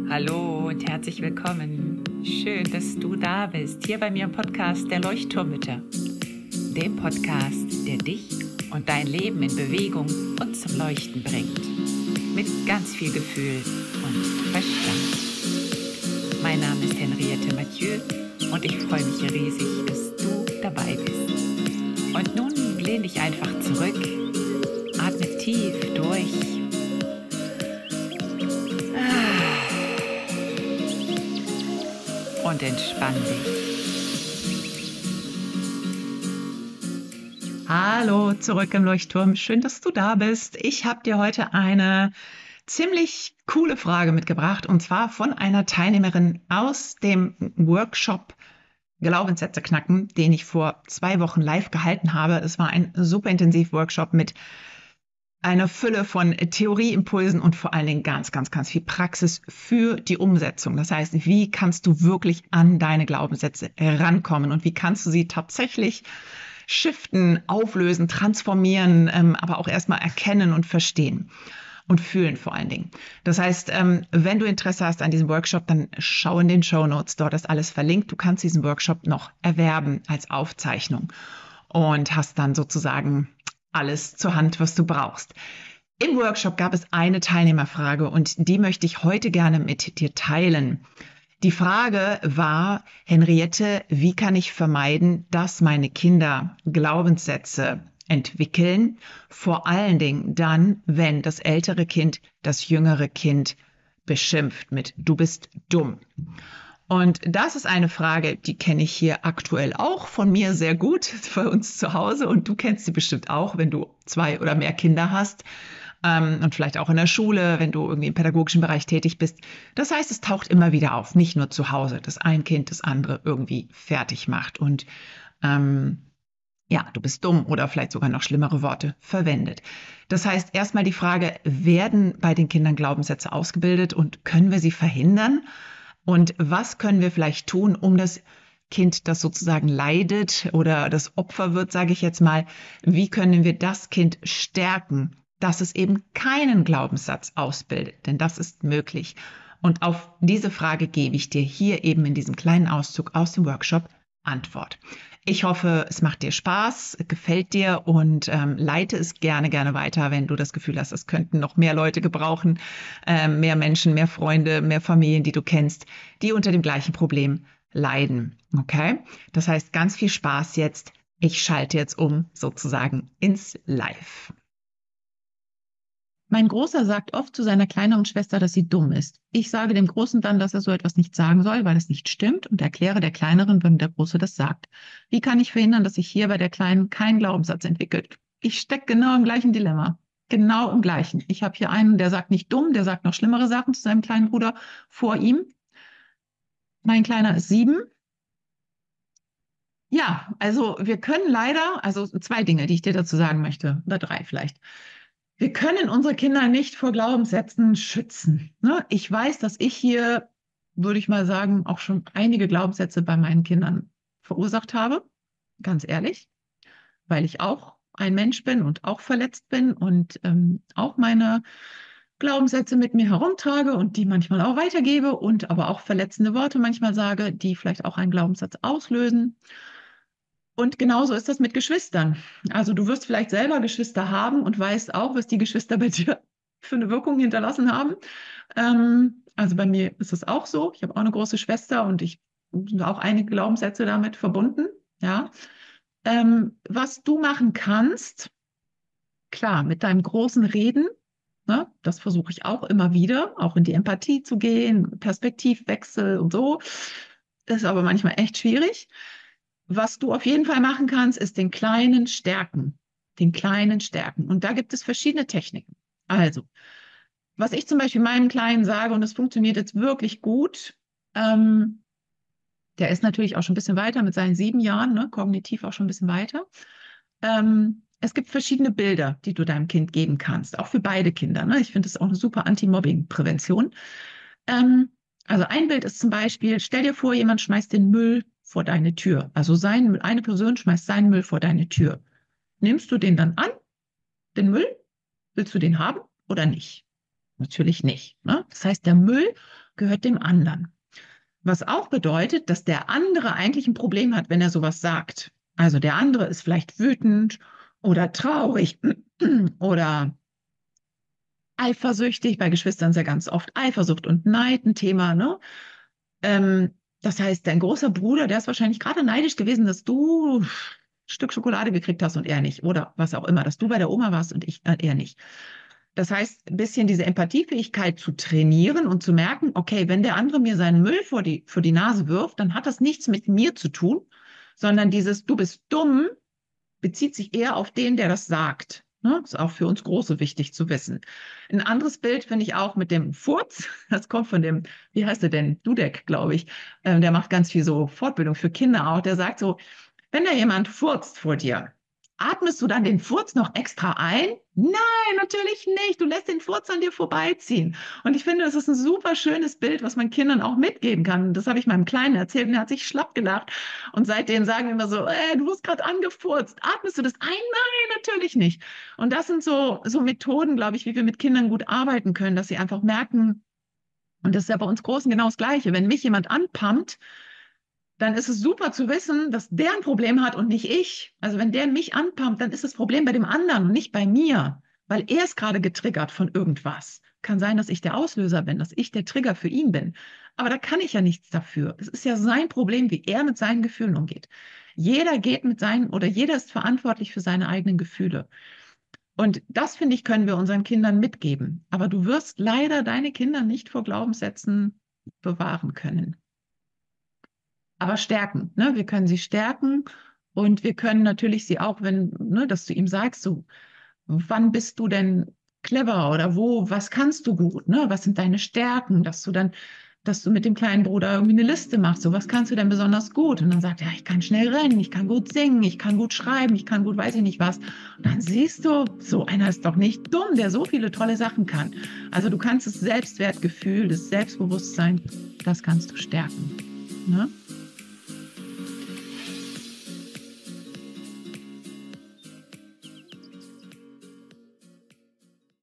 Hallo und herzlich willkommen. Schön, dass du da bist, hier bei mir im Podcast der Leuchtturmmütter. Dem Podcast, der dich und dein Leben in Bewegung und zum Leuchten bringt. Mit ganz viel Gefühl und Verstand. Mein Name ist Henriette Mathieu und ich freue mich riesig, dass du dabei bist. Und nun lehn dich einfach zurück, atme tief durch. Und entspann dich. Hallo, zurück im Leuchtturm. Schön, dass du da bist. Ich habe dir heute eine ziemlich coole Frage mitgebracht und zwar von einer Teilnehmerin aus dem Workshop Glaubenssätze knacken, den ich vor 2 Wochen live gehalten habe. Es war ein super intensiv Workshop mit einer Fülle von Theorieimpulsen und vor allen Dingen ganz viel Praxis für die Umsetzung. Das heißt, wie kannst du wirklich an deine Glaubenssätze rankommen und wie kannst du sie tatsächlich shiften, auflösen, transformieren, aber auch erstmal erkennen und verstehen und fühlen vor allen Dingen. Das heißt, wenn du Interesse hast an diesem Workshop, dann schau in den Shownotes, dort ist alles verlinkt. Du kannst diesen Workshop noch erwerben als Aufzeichnung und hast dann sozusagen alles zur Hand, was du brauchst. Im Workshop gab es eine Teilnehmerfrage und die möchte ich heute gerne mit dir teilen. Die Frage war, Henriette, wie kann ich vermeiden, dass meine Kinder Glaubenssätze entwickeln? Vor allen Dingen dann, wenn das ältere Kind das jüngere Kind beschimpft mit "Du bist dumm". Und das ist eine Frage, die kenne ich hier aktuell auch von mir sehr gut bei uns zu Hause. Und du kennst sie bestimmt auch, wenn du 2 oder mehr Kinder hast und vielleicht auch in der Schule, wenn du irgendwie im pädagogischen Bereich tätig bist. Das heißt, es taucht immer wieder auf, nicht nur zu Hause, dass ein Kind das andere irgendwie fertig macht und du bist dumm oder vielleicht sogar noch schlimmere Worte verwendet. Das heißt, erstmal die Frage, werden bei den Kindern Glaubenssätze ausgebildet und können wir sie verhindern? Und was können wir vielleicht tun, um das Kind, das sozusagen leidet oder das Opfer wird, sage ich jetzt mal, wie können wir das Kind stärken, dass es eben keinen Glaubenssatz ausbildet? Denn das ist möglich. Und auf diese Frage gebe ich dir hier eben in diesem kleinen Auszug aus dem Workshop Antwort. Ich hoffe, es macht dir Spaß, gefällt dir und leite es gerne weiter, wenn du das Gefühl hast, es könnten noch mehr Leute gebrauchen, mehr Menschen, mehr Freunde, mehr Familien, die du kennst, die unter dem gleichen Problem leiden. Okay? Das heißt, ganz viel Spaß jetzt. Ich schalte jetzt um sozusagen ins Live. Mein Großer sagt oft zu seiner kleineren Schwester, dass sie dumm ist. Ich sage dem Großen dann, dass er so etwas nicht sagen soll, weil es nicht stimmt und erkläre der Kleineren, wenn der Große das sagt. Wie kann ich verhindern, dass sich hier bei der Kleinen kein Glaubenssatz entwickelt? Ich stecke genau im gleichen Dilemma. Genau im gleichen. Ich habe hier einen, der sagt nicht dumm, der sagt noch schlimmere Sachen zu seinem kleinen Bruder vor ihm. Mein Kleiner ist 7. Ja, also wir können leider, also 2 Dinge, die ich dir dazu sagen möchte, oder 3 vielleicht. Wir können unsere Kinder nicht vor Glaubenssätzen schützen. Ne? Ich weiß, dass ich hier, würde ich mal sagen, auch schon einige Glaubenssätze bei meinen Kindern verursacht habe, ganz ehrlich, weil ich auch ein Mensch bin und auch verletzt bin und auch meine Glaubenssätze mit mir herumtrage und die manchmal auch weitergebe und aber auch verletzende Worte manchmal sage, die vielleicht auch einen Glaubenssatz auslösen. Und genauso ist das mit Geschwistern. Also du wirst vielleicht selber Geschwister haben und weißt auch, was die Geschwister bei dir für eine Wirkung hinterlassen haben. Also bei mir ist es auch so. Ich habe auch eine große Schwester und ich habe auch einige Glaubenssätze damit verbunden. Ja. Was du machen kannst, klar, mit deinem großen Reden, ne, das versuche ich auch immer wieder, auch in die Empathie zu gehen, Perspektivwechsel und so. Ist aber manchmal echt schwierig. Was du auf jeden Fall machen kannst, ist den Kleinen stärken. Den Kleinen stärken. Und da gibt es verschiedene Techniken. Also, was ich zum Beispiel meinem Kleinen sage, und das funktioniert jetzt wirklich gut, der ist natürlich auch schon ein bisschen weiter mit seinen 7 Jahren, ne, kognitiv auch schon ein bisschen weiter. Es gibt verschiedene Bilder, die du deinem Kind geben kannst, auch für beide Kinder. Ne? Ich finde das auch eine super Anti-Mobbing-Prävention. Also ein Bild ist zum Beispiel, stell dir vor, jemand schmeißt den Müll vor deine Tür. Also eine Person schmeißt seinen Müll vor deine Tür. Nimmst du den dann an, den Müll? Willst du den haben oder nicht? Natürlich nicht. Ne? Das heißt, der Müll gehört dem anderen. Was auch bedeutet, dass der andere eigentlich ein Problem hat, wenn er sowas sagt. Also der andere ist vielleicht wütend oder traurig oder eifersüchtig. Bei Geschwistern ist ja ganz oft Eifersucht und Neid ein Thema, ne? Das heißt, dein großer Bruder, der ist wahrscheinlich gerade neidisch gewesen, dass du ein Stück Schokolade gekriegt hast und er nicht. Oder was auch immer, dass du bei der Oma warst und er nicht. Das heißt, ein bisschen diese Empathiefähigkeit zu trainieren und zu merken, okay, wenn der andere mir seinen Müll vor die Nase wirft, dann hat das nichts mit mir zu tun, sondern dieses Du bist dumm bezieht sich eher auf den, der das sagt. Ne? Ist auch für uns Große wichtig zu wissen. Ein anderes Bild finde ich auch mit dem Furz. Das kommt von dem, wie heißt der denn? Dudek, glaube ich. Der macht ganz viel so Fortbildung für Kinder auch. Der sagt so, wenn da jemand furzt vor dir, atmest du dann den Furz noch extra ein? Nein, natürlich nicht. Du lässt den Furz an dir vorbeiziehen. Und ich finde, das ist ein super schönes Bild, was man Kindern auch mitgeben kann. Das habe ich meinem Kleinen erzählt und er hat sich schlapp gelacht. Und seitdem sagen wir immer so, du wirst gerade angefurzt. Atmest du das ein? Nein, natürlich nicht. Und das sind so Methoden, glaube ich, wie wir mit Kindern gut arbeiten können, dass sie einfach merken, und das ist ja bei uns Großen genau das Gleiche. Wenn mich jemand anpammt, dann ist es super zu wissen, dass der ein Problem hat und nicht ich. Also wenn der mich anpumpt, dann ist das Problem bei dem anderen und nicht bei mir, weil er ist gerade getriggert von irgendwas. Kann sein, dass ich der Auslöser bin, dass ich der Trigger für ihn bin. Aber da kann ich ja nichts dafür. Es ist ja sein Problem, wie er mit seinen Gefühlen umgeht. Jeder geht mit seinen oder jeder ist verantwortlich für seine eigenen Gefühle. Und das, finde ich, können wir unseren Kindern mitgeben. Aber du wirst leider deine Kinder nicht vor Glaubenssätzen bewahren können. Aber stärken, ne? Wir können sie stärken und wir können natürlich sie auch, wenn, ne, dass du ihm sagst, so, wann bist du denn clever oder was kannst du gut, ne? Was sind deine Stärken, dass du mit dem kleinen Bruder irgendwie eine Liste machst, so, was kannst du denn besonders gut? Und dann sagt er, ich kann schnell rennen, ich kann gut singen, ich kann gut schreiben, ich kann gut, weiß ich nicht was. Und dann siehst du, so einer ist doch nicht dumm, der so viele tolle Sachen kann. Also du kannst das Selbstwertgefühl, das Selbstbewusstsein, das kannst du stärken, ne?